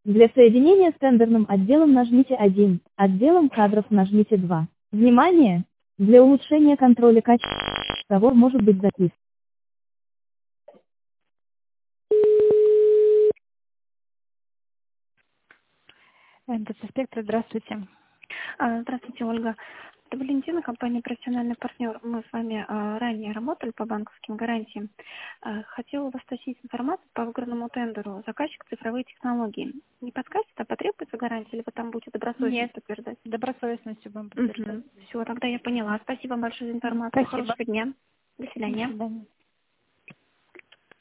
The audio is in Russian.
Для соединения с тендерным отделом нажмите 1, отделом кадров нажмите 2. Внимание! Для улучшения контроля качества разговор может быть записан. НТЦ «Спектр», здравствуйте. Здравствуйте, Ольга. Это Валентина, компания «Профессиональный партнер». Мы с вами ранее работали по банковским гарантиям. Хотела у вас уточнить информацию по выигранному тендеру. Заказчик цифровые технологии. Не подскажете, а потребуется гарантия, или вы там будете добросовестность подтверждать? Добросовестностью будем подтверждать. Все, тогда я поняла. Спасибо большое за информацию. Спасибо. Хорошего дня. До До свидания. свидания.